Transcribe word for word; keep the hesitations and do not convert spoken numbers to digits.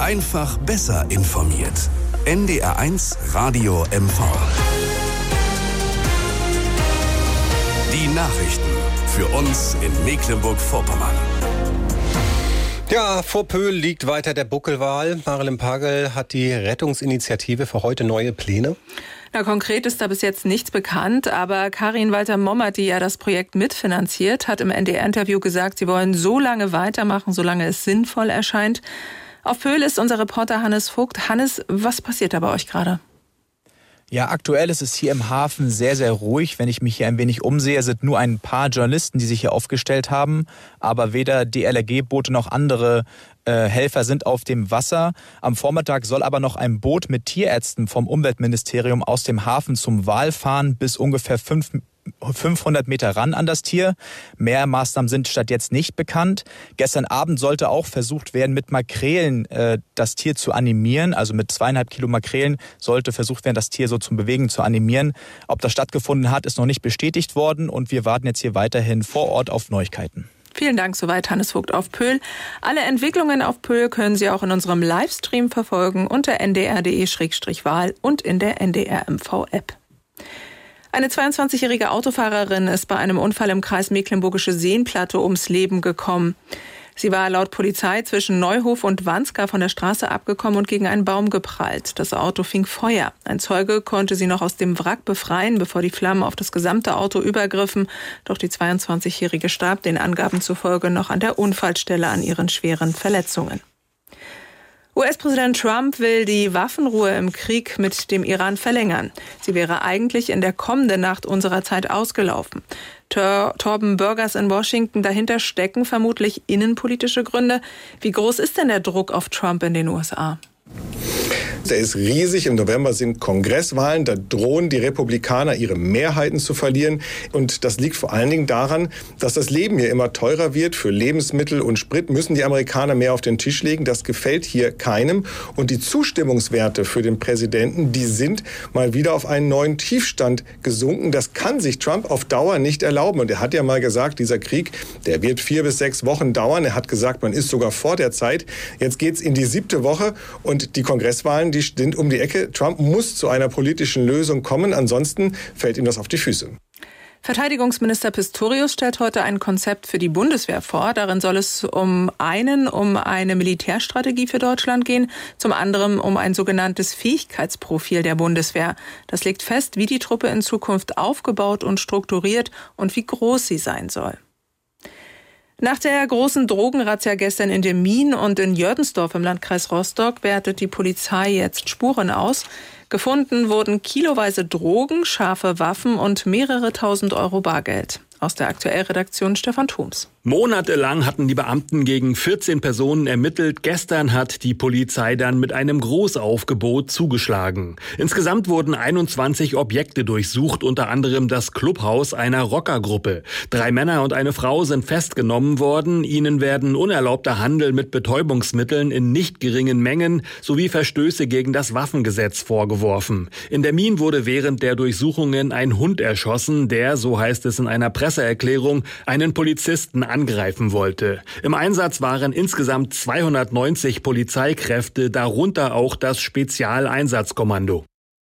Einfach besser informiert. N D R eins Radio M V. Die Nachrichten für uns in Mecklenburg-Vorpommern. Ja, vor Pöhl liegt weiter der Buckelwal. Marilyn Pagel, hat die Rettungsinitiative für heute neue Pläne? Na, konkret ist da bis jetzt nichts bekannt, aber Karin Walter-Mommert, die ja das Projekt mitfinanziert, hat im N D R-Interview gesagt, sie wollen so lange weitermachen, solange es sinnvoll erscheint. Auf Pöhl ist unser Reporter Hannes Vogt. Hannes, was passiert da bei euch gerade? Ja, aktuell ist es hier im Hafen sehr, sehr ruhig. Wenn ich mich hier ein wenig umsehe, sind nur ein paar Journalisten, die sich hier aufgestellt haben. Aber weder D L R G-Boote noch andere äh, Helfer sind auf dem Wasser. Am Vormittag soll aber noch ein Boot mit Tierärzten vom Umweltministerium aus dem Hafen zum Wal fahren, bis ungefähr fünf fünfhundert Meter ran an das Tier. Mehr Maßnahmen sind statt jetzt nicht bekannt. Gestern Abend sollte auch versucht werden, mit Makrelen äh, das Tier zu animieren. Also mit zweieinhalb Kilo Makrelen sollte versucht werden, das Tier so zum Bewegen zu animieren. Ob das stattgefunden hat, ist noch nicht bestätigt worden. Und wir warten jetzt hier weiterhin vor Ort auf Neuigkeiten. Vielen Dank, soweit Hannes Vogt auf Pöhl. Alle Entwicklungen auf Pöhl können Sie auch in unserem Livestream verfolgen unter n d r punkt d e slash wahl und in der N D R M V-App. Eine zweiundzwanzigjährige Autofahrerin ist bei einem Unfall im Kreis Mecklenburgische Seenplatte ums Leben gekommen. Sie war laut Polizei zwischen Neuhof und Wanska von der Straße abgekommen und gegen einen Baum geprallt. Das Auto fing Feuer. Ein Zeuge konnte sie noch aus dem Wrack befreien, bevor die Flammen auf das gesamte Auto übergriffen. Doch die zweiundzwanzigjährige starb den Angaben zufolge noch an der Unfallstelle an ihren schweren Verletzungen. U S-Präsident Trump will die Waffenruhe im Krieg mit dem Iran verlängern. Sie wäre eigentlich in der kommenden Nacht unserer Zeit ausgelaufen. Tor- Torben Burgers in Washington, dahinter stecken vermutlich innenpolitische Gründe. Wie groß ist denn der Druck auf Trump in den U S A? Der ist riesig. Im November sind Kongresswahlen. Da drohen die Republikaner, ihre Mehrheiten zu verlieren. Und das liegt vor allen Dingen daran, dass das Leben hier immer teurer wird. Für Lebensmittel und Sprit müssen die Amerikaner mehr auf den Tisch legen. Das gefällt hier keinem. Und die Zustimmungswerte für den Präsidenten, die sind mal wieder auf einen neuen Tiefstand gesunken. Das kann sich Trump auf Dauer nicht erlauben. Und er hat ja mal gesagt, dieser Krieg, der wird vier bis sechs Wochen dauern. Er hat gesagt, man ist sogar vor der Zeit. Jetzt geht's in die siebte Woche und die Kongresswahlen, die sind um die Ecke. Trump muss zu einer politischen Lösung kommen, ansonsten fällt ihm das auf die Füße. Verteidigungsminister Pistorius stellt heute ein Konzept für die Bundeswehr vor. Darin soll es um einen, um eine Militärstrategie für Deutschland gehen, zum anderen um ein sogenanntes Fähigkeitsprofil der Bundeswehr. Das legt fest, wie die Truppe in Zukunft aufgebaut und strukturiert und wie groß sie sein soll. Nach der großen Drogenrazzia gestern in Demmin und in Jördensdorf im Landkreis Rostock wertet die Polizei jetzt Spuren aus. Gefunden wurden kiloweise Drogen, scharfe Waffen und mehrere tausend Euro Bargeld. Aus der Aktuellredaktion Stefan Thoms. Monatelang hatten die Beamten gegen vierzehn Personen ermittelt. Gestern hat die Polizei dann mit einem Großaufgebot zugeschlagen. Insgesamt wurden einundzwanzig Objekte durchsucht, unter anderem das Clubhaus einer Rockergruppe. Drei Männer und eine Frau sind festgenommen worden. Ihnen werden unerlaubter Handel mit Betäubungsmitteln in nicht geringen Mengen sowie Verstöße gegen das Waffengesetz vorgeworfen. In Demmin wurde während der Durchsuchungen ein Hund erschossen, der, so heißt es in einer Presseerklärung, einen Polizisten angreifen wollte. Im Einsatz waren insgesamt zweihundertneunzig Polizeikräfte, darunter auch das Spezialeinsatzkommando.